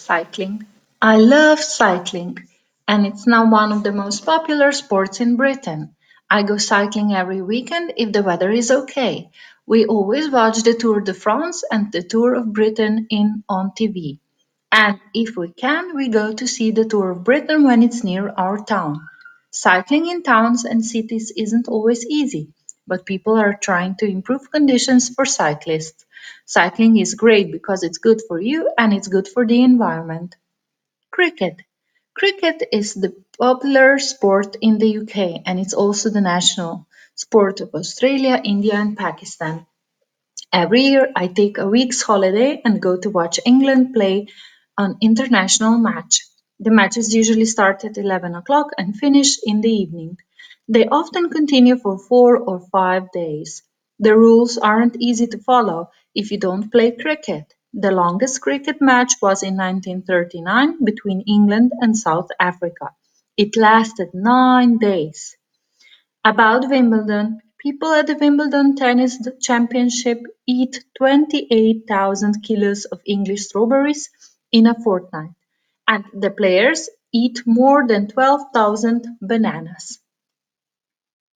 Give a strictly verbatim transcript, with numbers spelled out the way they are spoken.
Cycling. I love cycling, and it's now one of the most popular sports in Britain. I go cycling every weekend if the weather is okay. We always watch the Tour de France and the Tour of Britain in on T V. And if we can, we go to see the Tour of Britain when it's near our town. Cycling in towns and cities isn't always easy, but people are trying to improve conditions for cyclists. Cycling is great because it's good for you and it's good for the environment. Cricket. Cricket is the popular sport in the U K and it's also the national sport of Australia, India, and Pakistan. Every year I take a week's holiday and go to watch England play an international match. The matches usually start at eleven o'clock and finish in the evening. They often continue for four or five days. The rules aren't easy to follow if you don't play cricket. The longest cricket match was in nineteen thirty-nine between England and South Africa. It lasted nine days. About Wimbledon, people at the Wimbledon Tennis Championship eat twenty-eight thousand kilos of English strawberries in a fortnight, and the players eat more than twelve thousand bananas.